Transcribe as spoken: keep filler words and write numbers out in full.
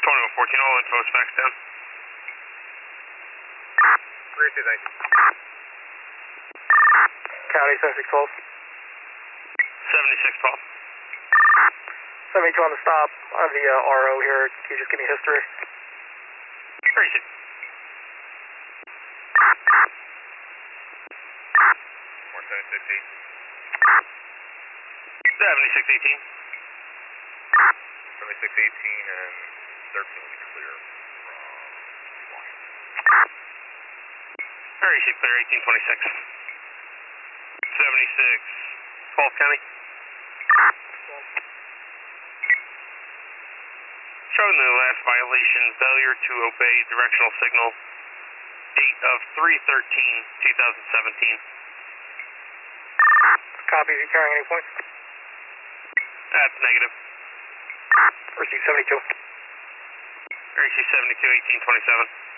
twenty-one fourteen, all info is faxed down. Great, thank you. County seventy-six twelve. seventy-six twelve. seventy-two on the stop on the uh, R O here. Can you just give me history? Very easy. More seventy-six eighteen. seventy-six eighteen. seventy-six eighteen and thirteen will be clear from Washington. Very easy, clear eighteen twenty-six. seventy-six twelve County. Showing the last violation, failure to obey directional signal, date of three thirteen twenty seventeen. Copy, are you carrying any points? That's negative. Receive seventy-two. Receive seventy-two eighteen twenty-seven.